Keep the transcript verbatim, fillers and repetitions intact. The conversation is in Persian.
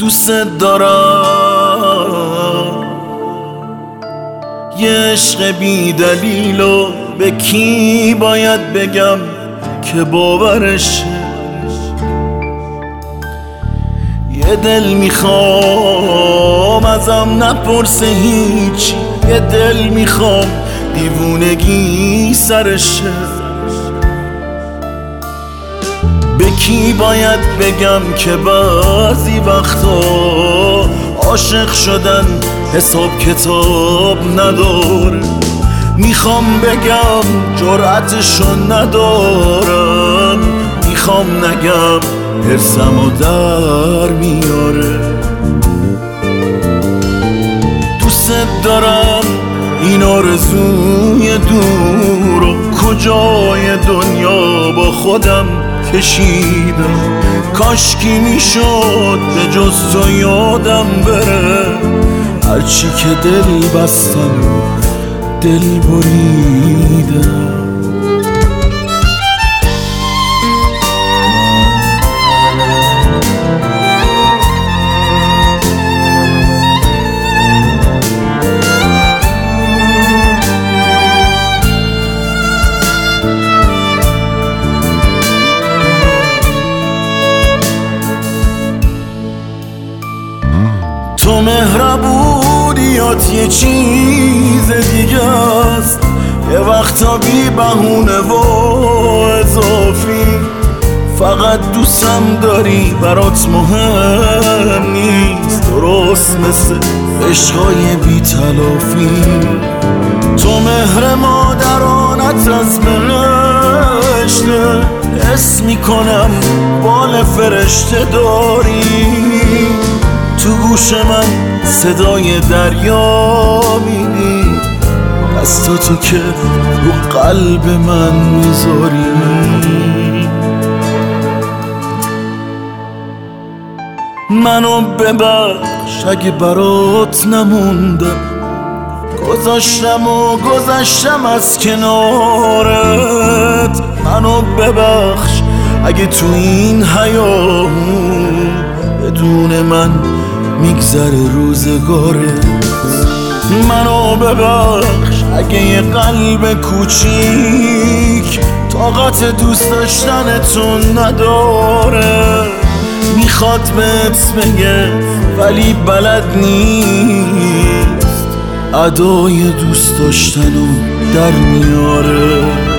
دوست دارم، یه عشق بی دلیلو به کی باید بگم که باورش؟ یه دل میخوام ازم نپرسه هیچ، یه دل میخوام دیوونگی سرشه. به کی باید بگم که بعضی وقتا عاشق شدن حساب کتاب نداره؟ میخوام بگم جرأتشو ندارم، میخوام نگم حرصمو در میاره. دوست دارم این آرزوی دور و کجای دنیا با خودم کشیدم. کاشکی میشد به جز تو یادم بره، هرچی که دل بستم دل بریدم. تو مهربونیات یه چیز دیگه است، یه وقتا بی بهونه و اضافی. فقط دوستم داری برات مهم نیست، درست مثل عشقای بی تلافی. تو مهر مادرانت از بهشته، حس میکنم بال فرشته داری. تو گوش من صدای دریا میدی، دستا تو که رو قلب من میذاری. منو ببخش اگه برات نموندم، گذاشتم و گذاشتم از کنارت. منو ببخش اگه تو این حیاهون بدون من میگذره روزگارت. منو ببخش اگه یه قلب کوچیک طاقت دوست داشتنتون نداره. میخواد بهت بگه ولی بلد نیست، ادای دوست داشتنو در میاره.